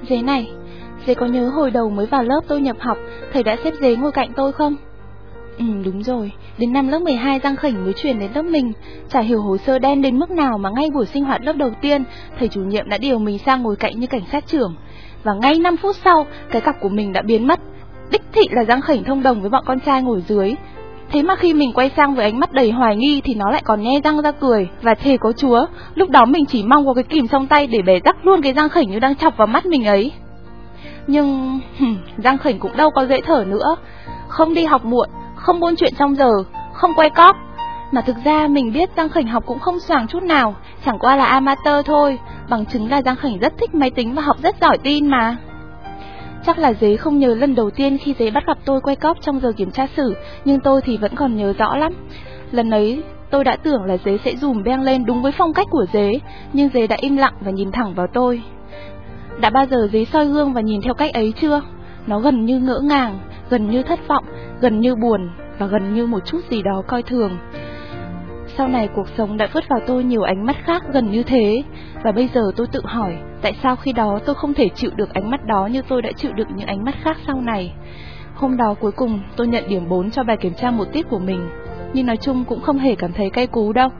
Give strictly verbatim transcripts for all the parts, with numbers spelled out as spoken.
Dế này, dế có nhớ hồi đầu mới vào lớp tôi nhập học, thầy đã xếp dế ngồi cạnh tôi không? Ừ đúng rồi, đến năm lớp mười hai Giang Khỉnh mới chuyển đến lớp mình. Chả hiểu hồ sơ đen đến mức nào mà ngay buổi sinh hoạt lớp đầu tiên, thầy chủ nhiệm đã điều mình sang ngồi cạnh như cảnh sát trưởng. Và ngay năm phút sau, cái cặp của mình đã biến mất. Đích thị là Giang Khỉnh thông đồng với bọn con trai ngồi dưới. Thế mà khi mình quay sang với ánh mắt đầy hoài nghi thì nó lại còn nhe răng ra cười. Và thề có Chúa, lúc đó mình chỉ mong có cái kìm trong tay để bẻ rắc luôn cái Giang Khỉnh như đang chọc vào mắt mình ấy. Nhưng Giang Khỉnh cũng đâu có dễ thở nữa. Không đi học muộn, không buôn chuyện trong giờ, không quay cóp. Mà thực ra mình biết Giang Khỉnh học cũng không xoàng chút nào, chẳng qua là amateur thôi. Bằng chứng là Giang Khỉnh rất thích máy tính và học rất giỏi tin mà. Chắc là dế không nhớ lần đầu tiên khi dế bắt gặp tôi quay cóp trong giờ kiểm tra sử, nhưng tôi thì vẫn còn nhớ rõ lắm. Lần ấy tôi đã tưởng là dế sẽ dùm beng lên đúng với phong cách của dế, nhưng dế đã im lặng và nhìn thẳng vào tôi. Đã bao giờ dế soi gương và nhìn theo cách ấy chưa? Nó gần như ngỡ ngàng, gần như thất vọng, gần như buồn và gần như một chút gì đó coi thường. Sau này cuộc sống đã vứt vào tôi nhiều ánh mắt khác gần như thế. Và bây giờ tôi tự hỏi, tại sao khi đó tôi không thể chịu được ánh mắt đó như tôi đã chịu được những ánh mắt khác sau này. Hôm đó cuối cùng tôi nhận điểm bốn cho bài kiểm tra một tiết của mình, nhưng nói chung cũng không hề cảm thấy cay cú đâu.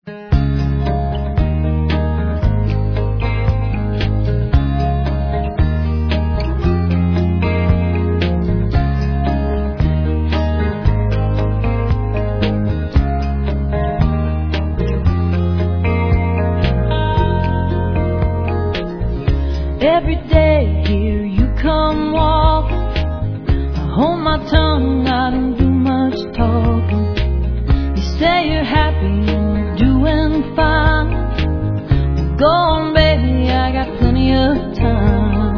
Every day here you come walking, I hold my tongue, I don't do much talking. You say you're happy and you're doing fine. Well, go on baby, I got plenty of time.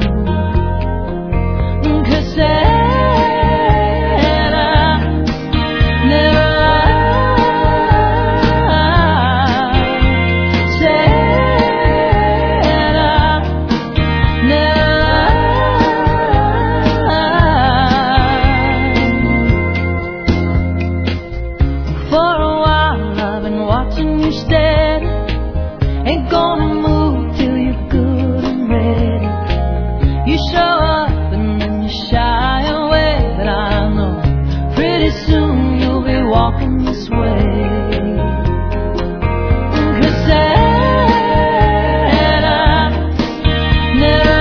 'Cause said I never lied. Said I never lied. For a while I've been watching you steady. Ain't gonna move till you're good and ready. You show up and then you shy away, but I know pretty soon you'll be walking this way. 'Cause said I never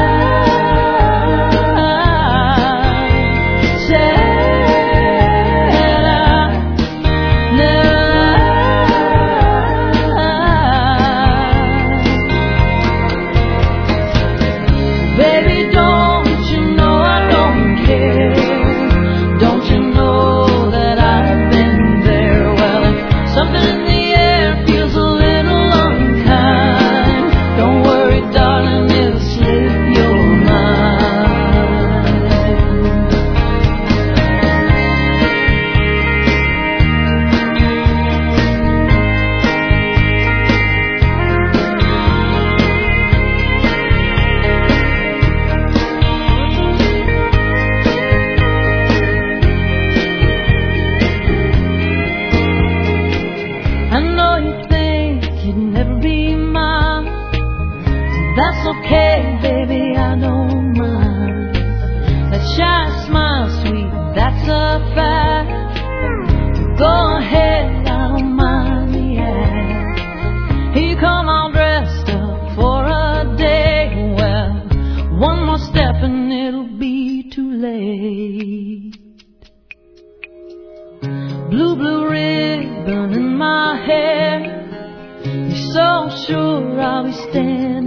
lied. Said I never lied. Baby, don't you know I don't care? Don't you know that I've been there? Well, if something in the air feels a little unkind, don't worry, darling, it'll slip your mind. I know you think you'd never be mine. That's okay, baby, I don't mind. That shy smile, sweet, that's a fact. Go ahead, I don't mind the act. Here you come all dressed up for a day. Well, one more step and it'll be too late. Blue, blue ribbon in my hair. You're so sure I'll be standing